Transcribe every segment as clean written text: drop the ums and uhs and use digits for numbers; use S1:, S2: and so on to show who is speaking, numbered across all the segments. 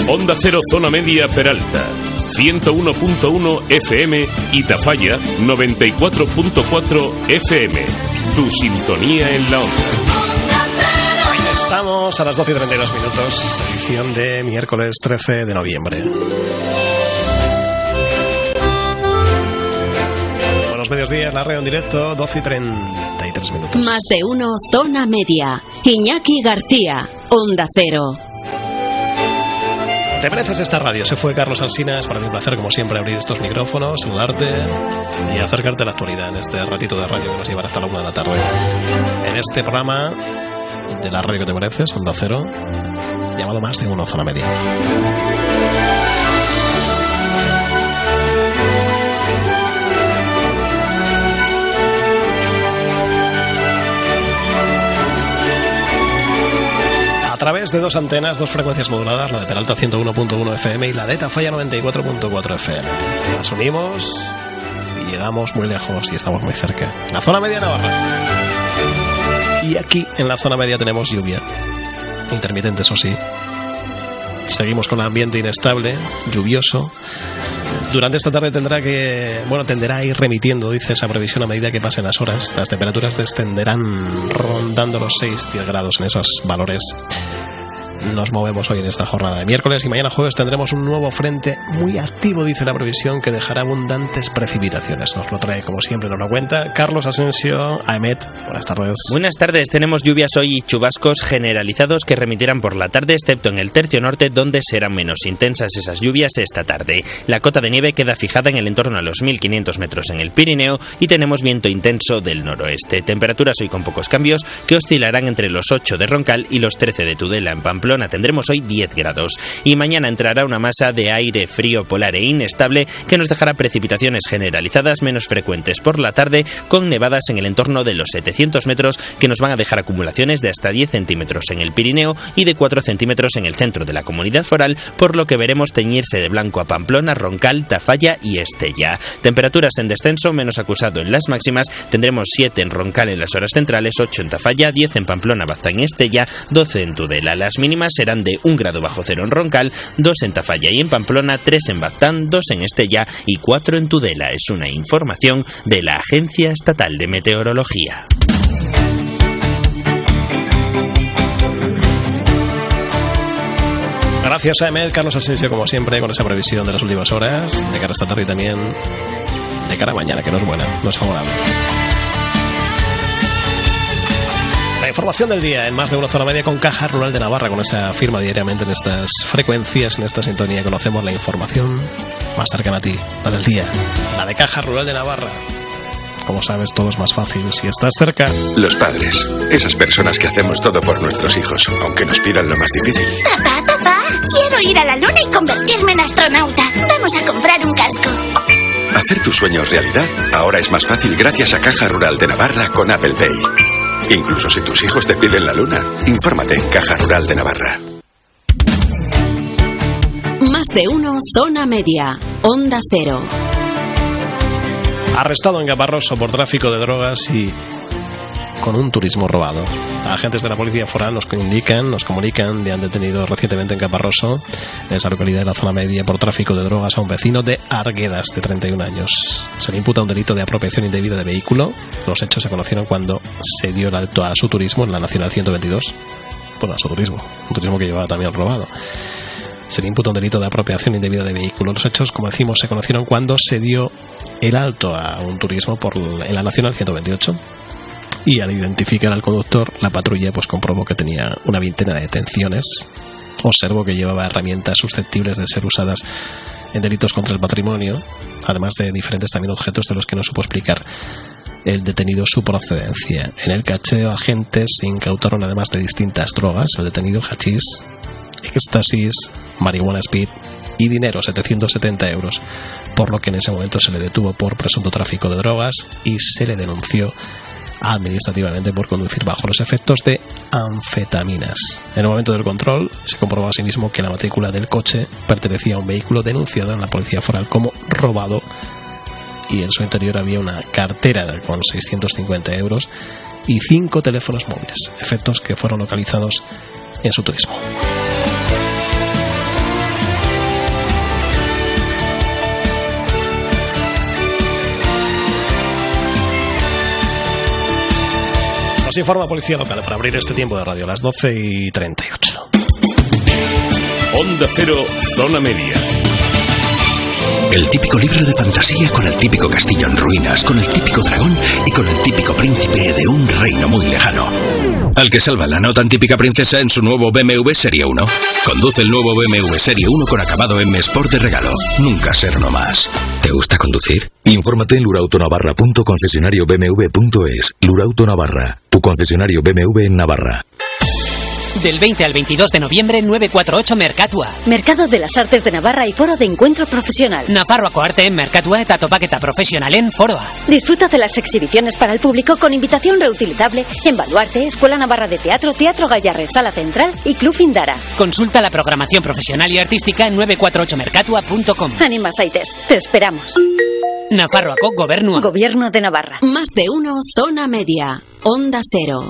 S1: Onda Cero Zona Media Peralta, 101.1 FM y Tafalla 94.4 FM. Tu sintonía en la onda.
S2: Estamos a las 12:32 minutos, edición de miércoles 13 de noviembre. Buenos mediodías, la radio en directo, 12:33 minutos.
S3: Más de uno, Zona Media. Iñaki García, Onda Cero.
S2: Te mereces esta radio. Se fue Carlos Alsina. Es para mí un placer, como siempre, abrir estos micrófonos, saludarte y acercarte a la actualidad en este ratito de radio que nos llevará hasta la 1 de la tarde. En este programa de la radio que te mereces, Onda Cero, llamado Más de uno, Zona Media. A través de dos antenas, dos frecuencias moduladas, la de Peralta 101.1 FM y la de Tafalla 94.4 FM. Las unimos y llegamos muy lejos y estamos muy cerca. La zona media de Navarra. Y aquí, en la zona media, tenemos lluvia. Intermitente, eso sí. Seguimos con el ambiente inestable, lluvioso. Durante esta tarde tenderá a ir remitiendo, dice esa previsión, a medida que pasen las horas. Las temperaturas descenderán rondando los 6-10 grados en esos valores. Nos movemos hoy en esta jornada de miércoles y mañana jueves tendremos un nuevo frente muy activo, dice la previsión, que dejará abundantes precipitaciones. Nos lo trae, como siempre, nos lo cuenta Carlos Asensio. Ahmed, buenas tardes.
S4: Buenas tardes. Tenemos lluvias hoy y chubascos generalizados que remitirán por la tarde, excepto en el tercio norte, donde serán menos intensas esas lluvias esta tarde. La cota de nieve queda fijada en el entorno a los 1.500 metros en el Pirineo y tenemos viento intenso del noroeste. Temperaturas hoy con pocos cambios que oscilarán entre los 8 de Roncal y los 13 de Tudela. En Pamplona tendremos hoy 10 grados y mañana entrará una masa de aire frío polar e inestable que nos dejará precipitaciones generalizadas menos frecuentes por la tarde, con nevadas en el entorno de los 700 metros que nos van a dejar acumulaciones de hasta 10 centímetros en el Pirineo y de 4 centímetros en el centro de la comunidad foral, por lo que veremos teñirse de blanco a Pamplona, Roncal, Tafalla y Estella. Temperaturas en descenso, menos acusado en las máximas. Tendremos 7 en Roncal en las horas centrales, 8 en Tafalla, 10 en Pamplona, Baztán y Estella, 12 en Tudela. Las mínimas serán de 1 grado bajo cero en Roncal, 2 en Tafalla y en Pamplona, 3 en Baztán, 2 en Estella y 4 en Tudela. Es una información de la Agencia Estatal de Meteorología.
S2: Gracias a Ahmed. Carlos Asensio, como siempre, con esa previsión de las últimas horas, de cara a esta tarde y también de cara a mañana, que no es buena, no es favorable. La información del día en Más de una Zona Media con Caja Rural de Navarra, con esa firma diariamente en estas frecuencias, en esta sintonía. Conocemos la información más cercana a ti, la del día, la de Caja Rural de Navarra. Como sabes, todo es más fácil si estás cerca.
S5: Los padres, esas personas que hacemos todo por nuestros hijos, aunque nos pidan lo más difícil.
S6: Papá, quiero ir a la luna y convertirme en astronauta. Vamos a comprar un casco.
S5: Hacer tus sueños realidad ahora es más fácil gracias a Caja Rural de Navarra con Apple Pay. Incluso si tus hijos te piden la luna, infórmate en Caja Rural de Navarra.
S3: Más de uno, Zona Media, Onda Cero.
S2: Arrestado en Caparroso por tráfico de drogas y con un turismo robado. Agentes de la Policía Foral nos comunican de han detenido recientemente en Caparroso, en esa localidad de la Zona Media, por tráfico de drogas a un vecino de Arguedas de 31 años. Se le imputa un delito de apropiación indebida de vehículo. Los hechos se conocieron cuando se dio el alto a su turismo en la Nacional 122. Bueno, a su turismo, un turismo que llevaba también robado. Se le imputa un delito de apropiación indebida de vehículo. Los hechos, como decimos, se conocieron cuando se dio el alto a un turismo en la Nacional 128. Y al identificar al conductor, la patrulla pues comprobó que tenía una veintena de detenciones. Observó que llevaba herramientas susceptibles de ser usadas en delitos contra el patrimonio, además de diferentes también objetos de los que no supo explicar el detenido su procedencia. En el cacheo, agentes se incautaron, además de distintas drogas, el detenido hachís, éxtasis, marihuana speed y dinero, 770 euros, por lo que en ese momento se le detuvo por presunto tráfico de drogas y se le denunció administrativamente por conducir bajo los efectos de anfetaminas. En el momento del control se comprobó asimismo que la matrícula del coche pertenecía a un vehículo denunciado en la Policía Foral como robado, y en su interior había una cartera con 650 euros y 5 teléfonos móviles, efectos que fueron localizados en su turismo. Nos informa Policía Local para abrir este tiempo de radio a las 12:38.
S1: Onda Cero, Zona Media.
S5: El típico libro de fantasía con el típico castillo en ruinas, con el típico dragón y con el típico príncipe de un reino muy lejano. Al que salva la no tan típica princesa en su nuevo BMW Serie 1. Conduce el nuevo BMW Serie 1 con acabado M Sport de regalo. Nunca ser uno más. ¿Te gusta conducir? Infórmate en lurautonavarra.concesionariobmw.es. Lurauto Navarra, tu concesionario BMW en Navarra.
S7: Del 20 al 22 de noviembre, 948 Mercatua.
S3: Mercado de las Artes de Navarra y Foro de Encuentro Profesional.
S7: Nafarroako arte en Merkatua eta topaketa profesionalen foroa.
S3: Disfruta de las exhibiciones para el público con invitación reutilizable en Baluarte, Escuela Navarra de Teatro, Teatro Gallarre, Sala Central y Club Indara.
S7: Consulta la programación profesional y artística en 948mercatua.com.
S3: Anima Saites, te esperamos.
S7: Nafarroako Gobernua.
S3: Gobierno de Navarra.
S8: Más de uno, Zona Media, Onda Cero.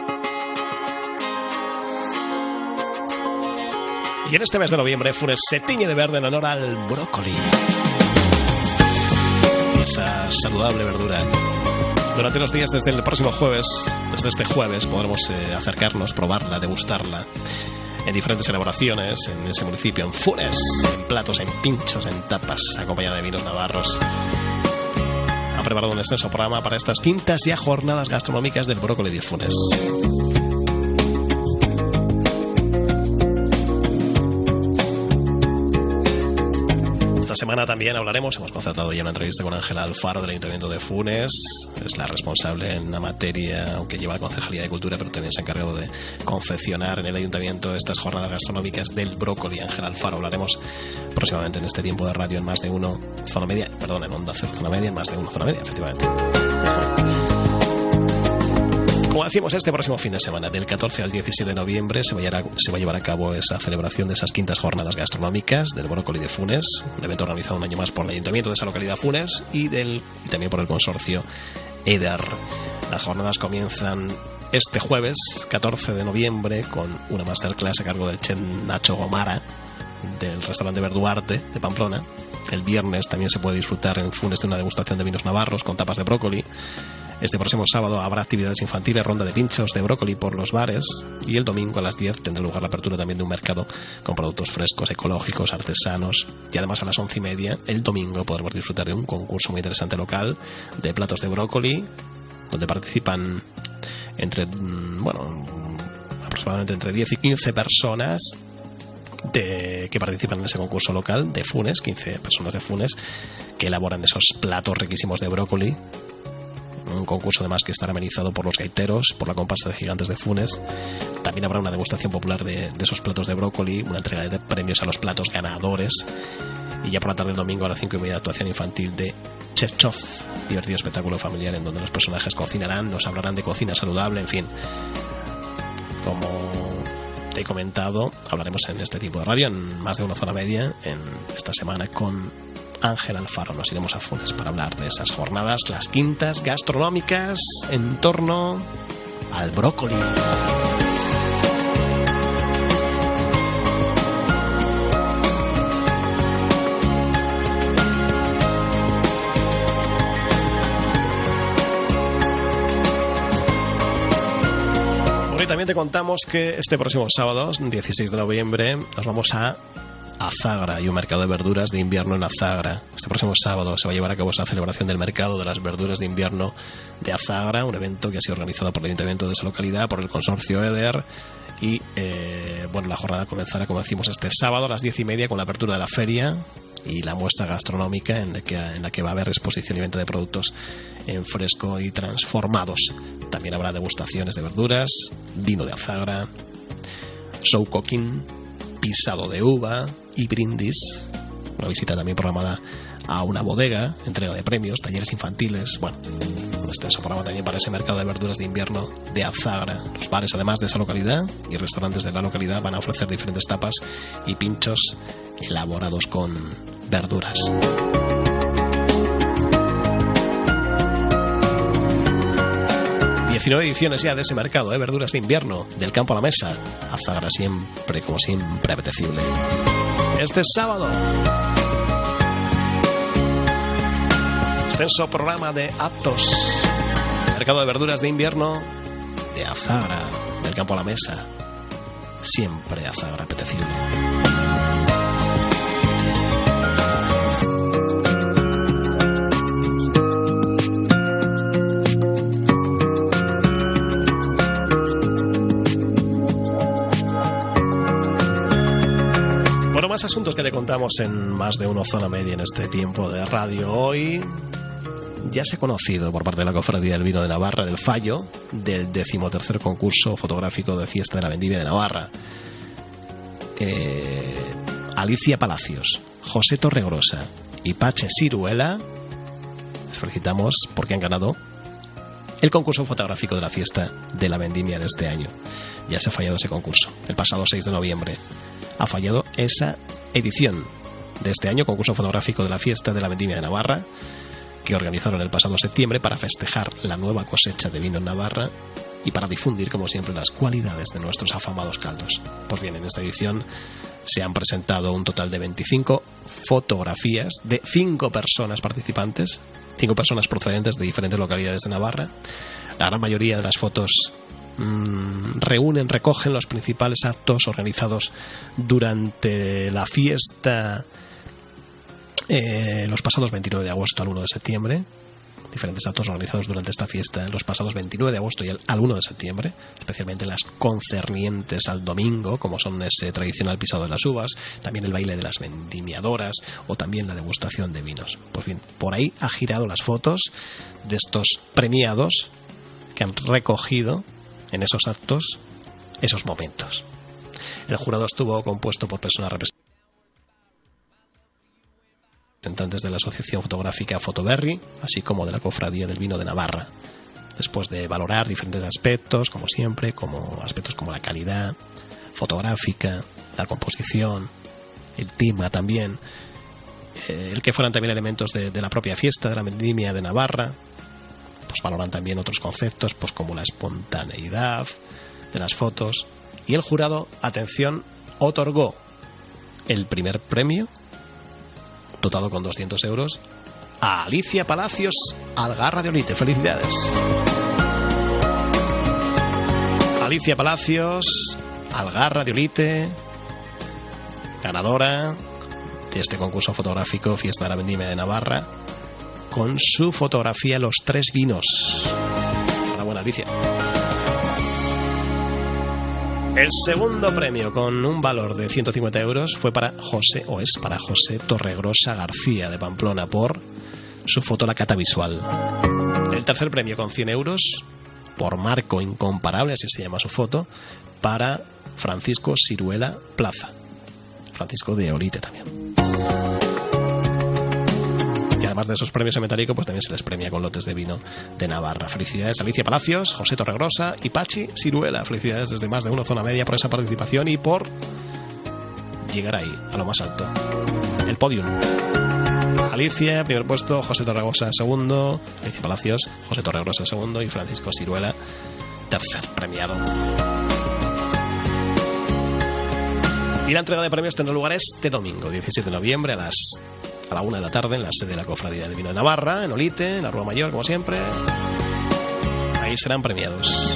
S2: Y en este mes de noviembre, Funes se tiñe de verde en honor al brócoli. Esa saludable verdura. Durante los días desde el próximo jueves, desde este jueves, podremos acercarnos, probarla, degustarla en diferentes elaboraciones en ese municipio, en Funes, en platos, en pinchos, en tapas, acompañada de vinos navarros. Ha preparado un extenso programa para estas quintas ya jornadas gastronómicas del brócoli de Funes. Esta semana también hablaremos, hemos concertado ya una entrevista con Ángela Alfaro del Ayuntamiento de Funes. Es la responsable en la materia, aunque lleva la Concejalía de Cultura, pero también se ha encargado de confeccionar en el Ayuntamiento estas jornadas gastronómicas del brócoli. Ángela Alfaro, hablaremos próximamente en este tiempo de radio en Más de Uno Zona Media, perdón, en Onda Cero Zona Media, en Más de Uno Zona Media, efectivamente. Como decimos, este próximo fin de semana, del 14 al 17 de noviembre, se va a llevar a cabo esa celebración de esas quintas jornadas gastronómicas del brócoli de Funes, un evento organizado un año más por el Ayuntamiento de esa localidad Funes y también por el consorcio EDER. Las jornadas comienzan este jueves, 14 de noviembre, con una masterclass a cargo del chef Nacho Gomara, del restaurante Verduarte de Pamplona. El viernes también se puede disfrutar en Funes de una degustación de vinos navarros con tapas de brócoli. Este próximo sábado habrá actividades infantiles, ronda de pinchos de brócoli por los bares, y el domingo a las 10 tendrá lugar la apertura también de un mercado con productos frescos, ecológicos, artesanos, y además a las 11:30 el domingo podremos disfrutar de un concurso muy interesante local de platos de brócoli, donde participan aproximadamente entre 10 y 15 personas que participan en ese concurso local de Funes, 15 personas de Funes que elaboran esos platos riquísimos de brócoli. Un concurso además que estará amenizado por los gaiteros, por la comparsa de gigantes de Funes. También habrá una degustación popular de esos platos de brócoli, una entrega de premios a los platos ganadores. Y ya por la tarde del domingo a las 5:30 actuación infantil de Chef Chof, divertido espectáculo familiar en donde los personajes cocinarán, nos hablarán de cocina saludable, en fin. Como te he comentado, hablaremos en este tipo de radio, en Más de Uno Zona Media, en esta semana con Ángel Alfaro. Nos iremos a Funes para hablar de esas jornadas, las quintas gastronómicas en torno al brócoli. Hoy también te contamos que este próximo sábado, 16 de noviembre, nos vamos a Azagra y un mercado de verduras de invierno en Azagra. Este próximo sábado se va a llevar a cabo esa celebración del mercado de las verduras de invierno de Azagra, un evento que ha sido organizado por el Ayuntamiento de esa localidad, por el consorcio EDER. Y la jornada comenzará, como decimos, este sábado a las 10:30 con la apertura de la feria y la muestra gastronómica en la que va a haber exposición y venta de productos en fresco y transformados. También habrá degustaciones de verduras, vino de Azagra, show cooking, pisado de uva y brindis. Una visita también programada a una bodega, entrega de premios, talleres infantiles. Bueno, un extenso programa también para ese mercado de verduras de invierno de Azagra. Los bares, además de esa localidad, y restaurantes de la localidad van a ofrecer diferentes tapas y pinchos elaborados con verduras. ...19 ediciones ya de ese mercado de verduras de invierno, del campo a la mesa. Azagra siempre, como siempre, apetecible. Este sábado, extenso programa de actos. Mercado de verduras de invierno de Azagra, del campo a la mesa. Siempre Azagra apetecible. Bueno, más asuntos que te contamos en Más de Uno Zona Media en este tiempo de radio. Hoy ya se ha conocido por parte de la Cofradía del Vino de Navarra del fallo del 13º concurso fotográfico de Fiesta de la Vendimia de Navarra. Alicia Palacios, José Torregrosa y Pache Siruela, les felicitamos porque han ganado el concurso fotográfico de la Fiesta de la Vendimia de este año. Ya se ha fallado ese concurso, el pasado 6 de noviembre. Ha fallado esa edición de este año, concurso fotográfico de la Fiesta de la Vendimia de Navarra, que organizaron el pasado septiembre para festejar la nueva cosecha de vino en Navarra y para difundir, como siempre, las cualidades de nuestros afamados caldos. Pues bien, en esta edición se han presentado un total de 25 fotografías de 5 personas participantes, 5 personas procedentes de diferentes localidades de Navarra. La gran mayoría de las fotos recogen los principales actos organizados durante la fiesta los pasados 29 de agosto al 1 de septiembre. Diferentes actos organizados durante esta fiesta los pasados 29 de agosto y al 1 de septiembre, especialmente las concernientes al domingo, como son ese tradicional pisado de las uvas, también el baile de las vendimiadoras o también la degustación de vinos. Pues bien, por ahí ha girado las fotos de estos premiados que han recogido en esos actos esos momentos. El jurado estuvo compuesto por personas representantes de la Asociación Fotográfica Fotoberry, así como de la Cofradía del Vino de Navarra, después de valorar diferentes aspectos, como siempre, como aspectos como la calidad fotográfica, la composición, el tema también, el que fueran también elementos de la propia fiesta de la Vendimia de Navarra. Pues valoran también otros conceptos, pues como la espontaneidad de las fotos. Y el jurado, atención, otorgó el primer premio, dotado con 200 euros, a Alicia Palacios Algarra de Olite. ¡Felicidades! Alicia Palacios Algarra de Olite, ganadora de este concurso fotográfico Fiesta de la Vendimia de Navarra, con su fotografía Los Tres Vinos. Enhorabuena, Alicia. El segundo premio, con un valor de 150 euros, fue para José Torregrosa García, de Pamplona, por su foto La Cata Visual. El tercer premio, con 100 euros, por Marco Incomparable, así se llama su foto, para Francisco Siruela Plaza. Francisco de Olite también. Y además de esos premios en metálico, pues también se les premia con lotes de vino de Navarra. Felicidades Alicia Palacios, José Torregrosa y Pachi Siruela. Felicidades desde Más de Uno Zona Media por esa participación y por llegar ahí, a lo más alto. El podium. Alicia, primer puesto, José Torregrosa, segundo, Alicia Palacios, José Torregrosa, segundo, y Francisco Siruela, tercer premiado. Y la entrega de premios tendrá lugar este domingo, 17 de noviembre, a la 1 de la tarde, en la sede de la Cofradía del Vino de Navarra, en Olite, en la Rúa Mayor, como siempre. Ahí serán premiados.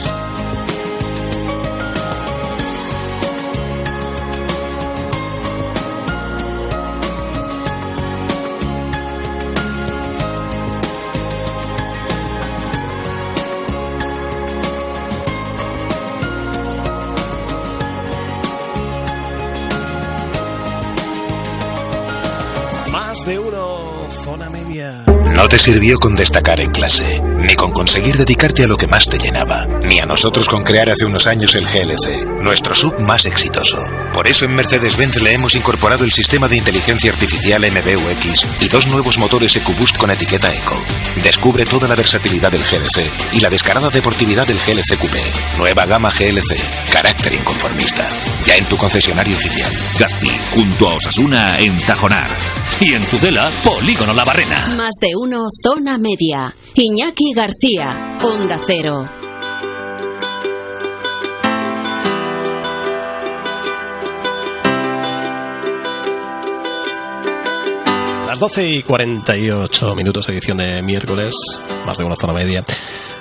S2: De Uno Zona Media.
S5: No te sirvió con destacar en clase, ni con conseguir dedicarte a lo que más te llenaba, ni a nosotros con crear hace unos años el GLC, nuestro SUV más exitoso. Por eso en Mercedes-Benz le hemos incorporado el sistema de inteligencia artificial MBUX y 2 nuevos motores EcoBoost con etiqueta Eco. Descubre toda la versatilidad del GLC y la descarada deportividad del GLC Coupé. Nueva gama GLC, carácter inconformista. Ya en tu concesionario oficial.
S9: Gazpi, junto a Osasuna en Tajonar. Y en Tudela, Polígono La Barrena.
S8: Más de Uno Zona Media. Iñaki García, Onda Cero.
S2: Las 12:48 minutos, edición de miércoles, Más de Uno Zona Media.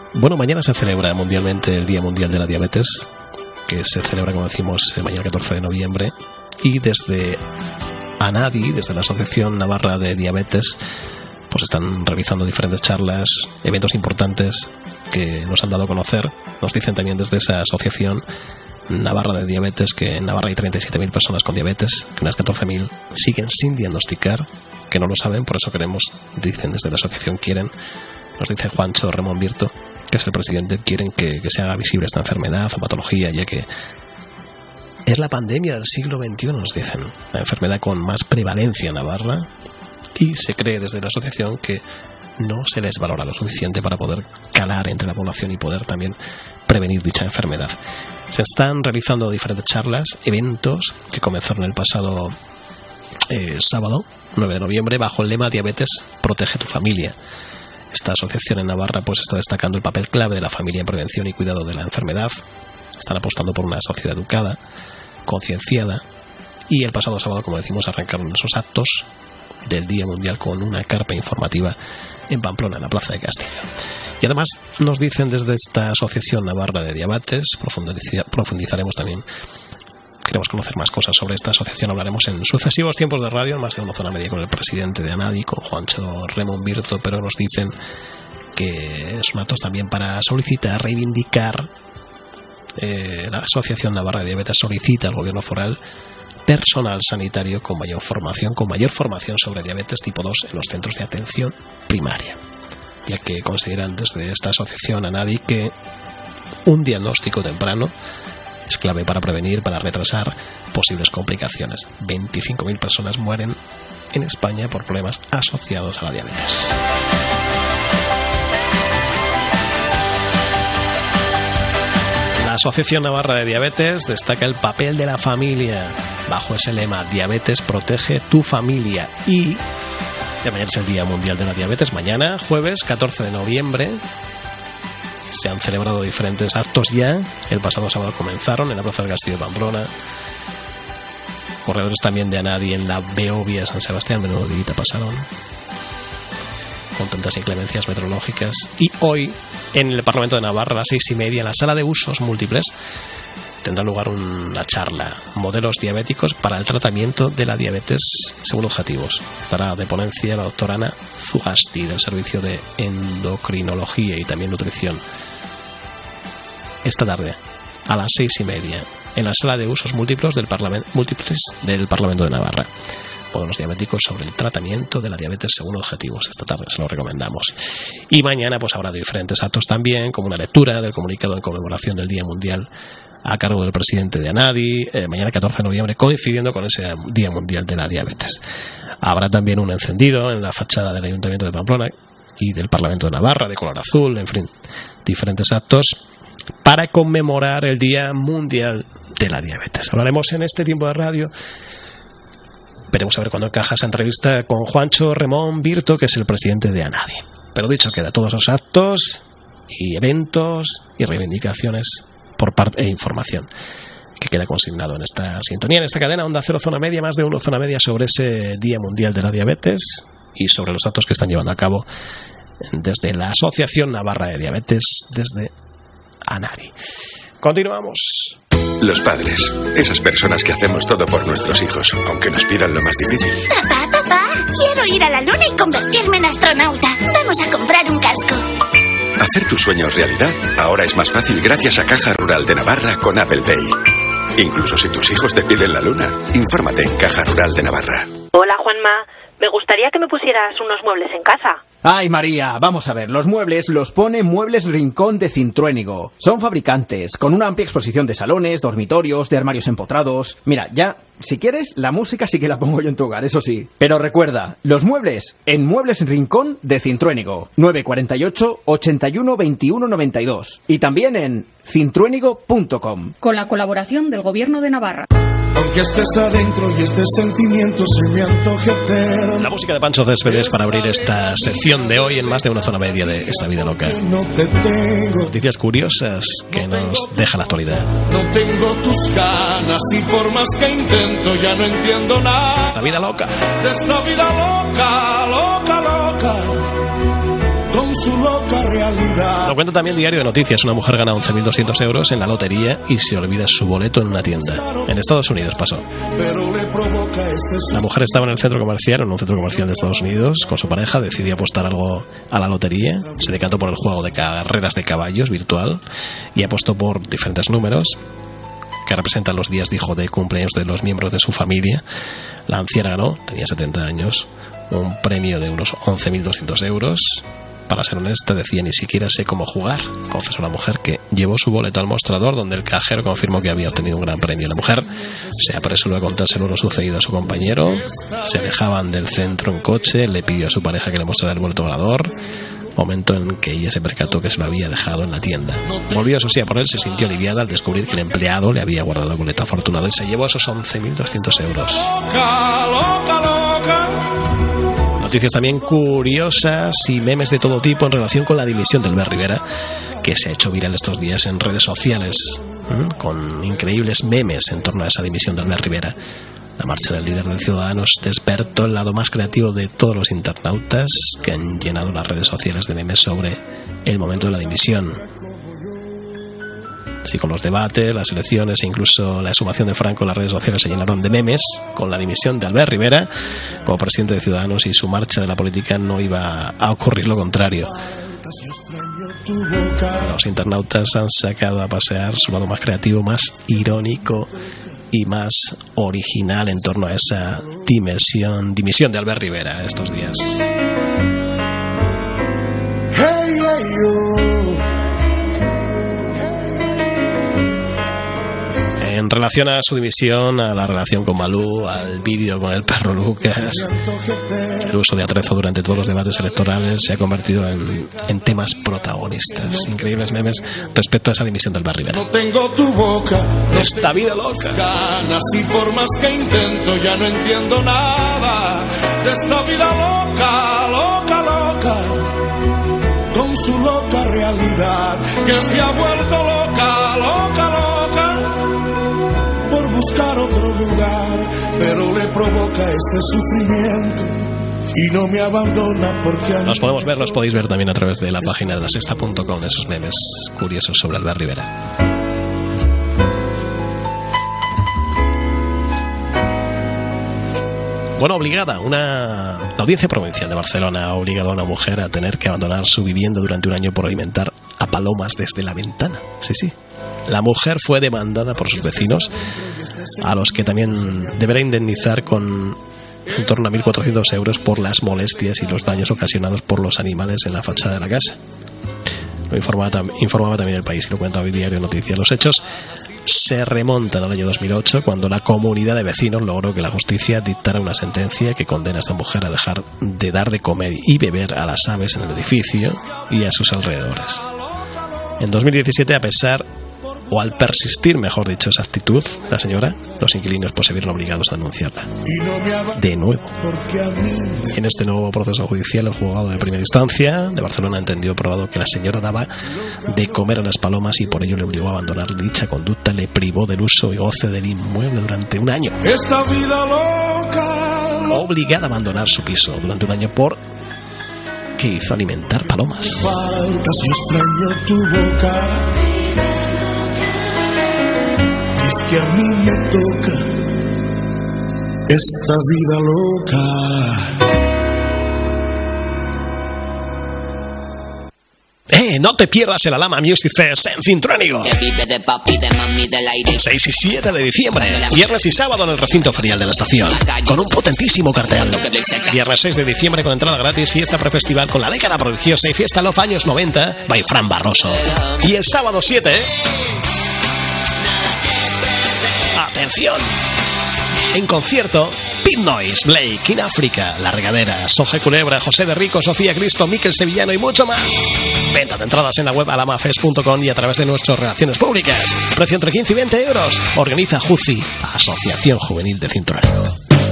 S2: Bueno, mañana se celebra mundialmente el Día Mundial de la Diabetes, que se celebra, como decimos, mañana 14 de noviembre. Y desde ANADI, desde la Asociación Navarra de Diabetes, pues están realizando diferentes charlas, eventos importantes que nos han dado a conocer. Nos dicen también desde esa Asociación Navarra de Diabetes que en Navarra hay 37.000 personas con diabetes, que unas 14.000 siguen sin diagnosticar, que no lo saben, por eso queremos, dicen desde la asociación, nos dice Juancho Ramón Virto, que es el presidente, quieren que se haga visible esta enfermedad o patología, ya que es la pandemia del siglo XXI, nos dicen, la enfermedad con más prevalencia en Navarra, y se cree desde la asociación que no se les valora lo suficiente para poder calar entre la población y poder también prevenir dicha enfermedad. Se están realizando diferentes charlas, eventos que comenzaron el pasado sábado, 9 de noviembre, bajo el lema Diabetes, protege tu familia. Esta asociación en Navarra pues está destacando el papel clave de la familia en prevención y cuidado de la enfermedad. Están apostando por una sociedad educada, concienciada, y el pasado sábado, como decimos, arrancaron esos actos del Día Mundial con una carpa informativa en Pamplona, en la Plaza de Castillo. Y además nos dicen desde esta Asociación Navarra de Diabetes, profundizaremos también, queremos conocer más cosas sobre esta asociación, hablaremos en sucesivos tiempos de radio, en Más de una Zona Media, con el presidente de ANADI, con Juancho Ramón Virto, pero nos dicen que son actos también para solicitar, reivindicar, la Asociación Navarra de Diabetes solicita al gobierno foral personal sanitario con mayor formación sobre diabetes tipo 2 en los centros de atención primaria, ya que consideran desde esta asociación ANADI que un diagnóstico temprano es clave para prevenir, para retrasar posibles complicaciones. 25.000 personas mueren en España por problemas asociados a la diabetes. La Asociación Navarra de Diabetes destaca el papel de la familia bajo ese lema Diabetes, protege tu familia. Y de mañana es el Día Mundial de la Diabetes. Mañana, jueves 14 de noviembre, se han celebrado diferentes actos ya. El pasado sábado comenzaron en la Plaza del Castillo de Pamplona. Corredores también de ANADI en la Beovia San Sebastián, menudo día pasaron, con tantas inclemencias meteorológicas. Y hoy, en el Parlamento de Navarra, a las 6:30, en la Sala de Usos Múltiples, tendrá lugar una charla, modelos diabéticos para el tratamiento de la diabetes según objetivos. Estará de ponencia la doctora Ana Zugasti, del Servicio de Endocrinología y también Nutrición. Esta tarde, a las 6:30, en la Sala de Usos Múltiples del Parlamento de Navarra. Modelos diabéticos sobre el tratamiento de la diabetes según objetivos. Esta tarde se lo recomendamos. Y mañana pues habrá diferentes actos también, como una lectura del comunicado en conmemoración del Día Mundial a cargo del presidente de ANADI, mañana 14 de noviembre, coincidiendo con ese Día Mundial de la Diabetes. Habrá también un encendido en la fachada del Ayuntamiento de Pamplona y del Parlamento de Navarra, de color azul, en fin, diferentes actos para conmemorar el Día Mundial de la Diabetes. Hablaremos en este tiempo de radio. Veremos a ver cuándo encaja esa entrevista con Juancho Ramón Virto, que es el presidente de ANADI. Pero dicho queda, todos los actos y eventos y reivindicaciones por parte e información que queda consignado en esta sintonía, en esta cadena Onda Cero Zona Media, Más de Uno Zona Media, sobre ese Día Mundial de la Diabetes y sobre los actos que están llevando a cabo desde la Asociación Navarra de Diabetes, desde ANADI. Continuamos.
S10: Los padres, esas personas que hacemos todo por nuestros hijos, aunque nos pidan lo más difícil.
S6: Papá, quiero ir a la luna y convertirme en astronauta. Vamos a comprar un casco.
S10: Hacer tus sueños realidad ahora es más fácil gracias a Caja Rural de Navarra con Apple Pay. Incluso si tus hijos te piden la luna, infórmate en Caja Rural de Navarra.
S11: Hola, Juanma. Me gustaría que me pusieras unos muebles en casa.
S12: Ay, María, vamos a ver, los muebles los pone Muebles Rincón de Cintruénigo. Son fabricantes, con una amplia exposición de salones, dormitorios, de armarios empotrados. Mira, ya, si quieres, la música sí que la pongo yo en tu hogar, eso sí. Pero recuerda, los muebles en Muebles Rincón de Cintruénigo, 948 81 21 92. Y también en cintruénigo.com.
S13: Con la colaboración del Gobierno de Navarra.
S14: Aunque estés adentro y este sentimiento se me antoje eterno.
S2: La música de Pancho Céspedes para abrir esta sección de hoy en Más de Una Zona Media de Esta Vida Loca. Noticias curiosas que nos deja la actualidad.
S14: No tengo tus ganas y por más que intento ya no entiendo nada.
S2: Esta vida loca.
S14: De esta vida loca, loca, loca. Con su loca realidad.
S2: Lo cuenta también Diario de Noticias. Una mujer gana 11.200 euros en la lotería y se olvida su boleto en una tienda. En Estados Unidos pasó.
S14: Pero le provoca
S2: La mujer estaba en un centro comercial de Estados Unidos con su pareja, decidió apostar algo a la lotería, se decantó por el juego de carreras de caballos virtual y apostó por diferentes números que representan los días, dijo, de cumpleaños de los miembros de su familia. La anciana ganó, tenía 70 años, un premio de unos 11.200 euros. Para ser honesta, decía, ni siquiera sé cómo jugar. Confesó la mujer que llevó su boleto al mostrador, donde el cajero confirmó que había obtenido un gran premio. La mujer se apresuró a contárselo lo sucedido a su compañero. Se alejaban del centro en coche, le pidió a su pareja que le mostrara el boleto ganador, momento en que ella se percató que se lo había dejado en la tienda. Volvió a su silla por él, se sintió aliviada al descubrir que el empleado le había guardado el boleto afortunado y se llevó esos 11.200 euros. Noticias también curiosas y memes de todo tipo en relación con la dimisión de Albert Rivera, que se ha hecho viral estos días en redes sociales, con increíbles memes en torno a esa dimisión de Albert Rivera. La marcha del líder de Ciudadanos despertó el lado más creativo de todos los internautas que han llenado las redes sociales de memes sobre el momento de la dimisión. Sí, con los debates, las elecciones e incluso la exhumación de Franco, las redes sociales se llenaron de memes con la dimisión de Albert Rivera como presidente de Ciudadanos, y su marcha de la política no iba a ocurrir lo contrario. Los internautas han sacado a pasear su lado más creativo, más irónico y más original en torno a esa dimisión de Albert Rivera estos días.
S14: Hey, hey,
S2: En relación a su dimisión, a la relación con Malú, al vídeo con el perro Lucas, el uso de atrezo durante todos los debates electorales se ha convertido en temas protagonistas. Increíbles memes respecto a esa dimisión del Albert Rivera.
S14: No tengo tu boca, no
S2: esta vida loca.
S14: Ganas y por más que intento ya no entiendo nada de esta vida loca, loca, loca, con su loca realidad que se ha vuelto loca, loca, loca, por buscar otro lugar, pero le provoca este sufrimiento y no me abandona porque
S2: los podéis ver también a través de la página de lasexta.com, esos memes curiosos sobre Albert Rivera. Bueno, la Audiencia Provincial de Barcelona ha obligado a una mujer a tener que abandonar su vivienda durante un año por alimentar a palomas desde la ventana. Sí. La mujer fue demandada por sus vecinos, a los que también deberá indemnizar con en torno a 1.400 euros por las molestias y los daños ocasionados por los animales en la fachada de la casa. Lo informaba también El País, y lo cuenta hoy Diario Noticias. Los hechos se remontan al año 2008, cuando la comunidad de vecinos logró que la justicia dictara una sentencia que condena a esta mujer a dejar de dar de comer y beber a las aves en el edificio y a sus alrededores. En 2017, al persistir, mejor dicho, esa actitud, la señora, los inquilinos pues se vieron obligados a denunciarla de nuevo. En este nuevo proceso judicial, el juzgado de primera instancia de Barcelona ha entendido probado que la señora daba de comer a las palomas y por ello le obligó a abandonar dicha conducta, le privó del uso y goce del inmueble durante un año.
S14: Esta vida loca,
S2: obligada a abandonar su piso durante un año por que hizo alimentar palomas.
S14: Si extraño tu boca, es que a mí me toca esta vida loca.
S2: No te pierdas el Alhama Music Fest en Cintruénigo. 6 y 7 de diciembre, viernes y sábado en el recinto ferial de la estación, con un potentísimo cartel. Viernes 6 de diciembre con entrada gratis, fiesta prefestival con la década prodigiosa y fiesta Love años 90 by Fran Barroso. Y el sábado 7, atención, en concierto, Pit Noise, Blake, In África, La Regadera, Soja Culebra, José de Rico, Sofía Cristo, Miquel Sevillano y mucho más. Venta de entradas en la web alamafest.com y a través de nuestras relaciones públicas. Precio entre 15 y 20 euros. Organiza JUCI, Asociación Juvenil de Cintruénigo.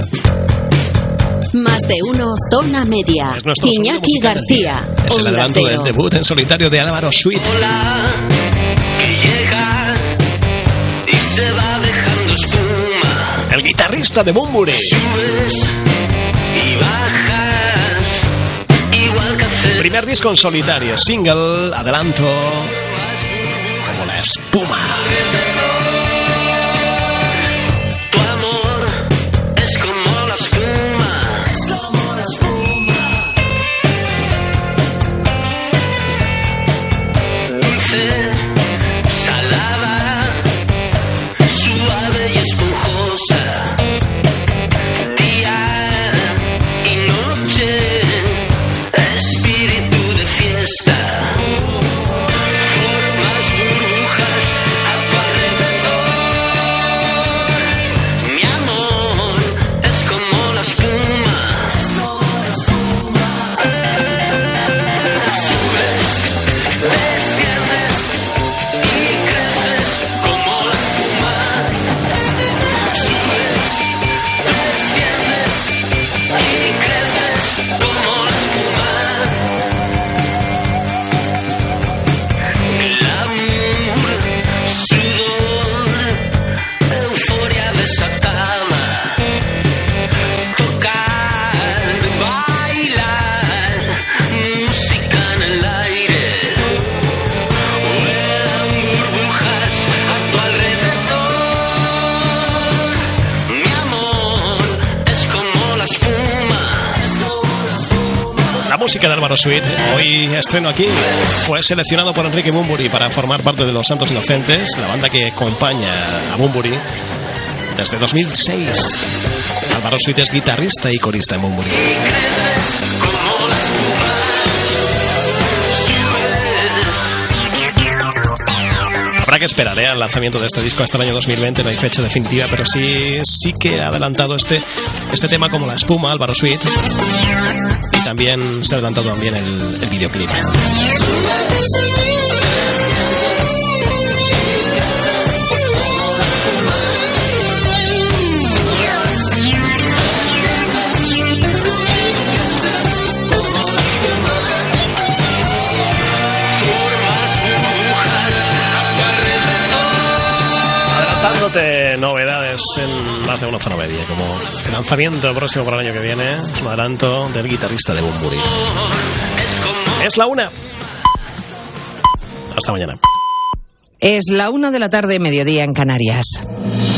S8: Más de uno, Zona Media. Iñaki García.
S2: Es el adelanto del debut en solitario de Álvaro Sweet.
S15: Hola, que llega y se va dejando espuma.
S2: El guitarrista de Bunbury.
S15: Subes y bajas igual que
S2: Primer disco en solitario, single, adelanto, como la espuma.
S15: Tu amor es como la espuma. Dulce, salada, suave y esponjosa. Día y noche, espíritu de fiesta. Formas burbujas a tu alrededor. Mi amor es como la espuma. Subes, desciendes y creces como la espuma. Subes, desciendes y creces como la espuma. Glamour, sudor, euforia desatada. Tocar, bailar, música en el aire. Vuelan burbujas a tu alrededor. Mi amor es como la espuma.
S2: La música de Álvaro Sweet, hoy estreno aquí, fue seleccionado por Enrique Bunbury para formar parte de Los Santos Inocentes, la banda que acompaña a Bunbury desde 2006. Álvaro Sweet es guitarrista y corista en Bunbury. Habrá que esperar al lanzamiento de este disco hasta el año 2020, no hay fecha definitiva, pero sí que ha adelantado este tema como la espuma, Álvaro Sweet. Y también se ha adelantado también el videoclip. Adelantándote novedades en más de una zona media, como el lanzamiento próximo para el año que viene, es un adelanto del guitarrista de Bunbury. Es la 1. Hasta mañana.
S16: Es la 1 de la tarde, mediodía en Canarias.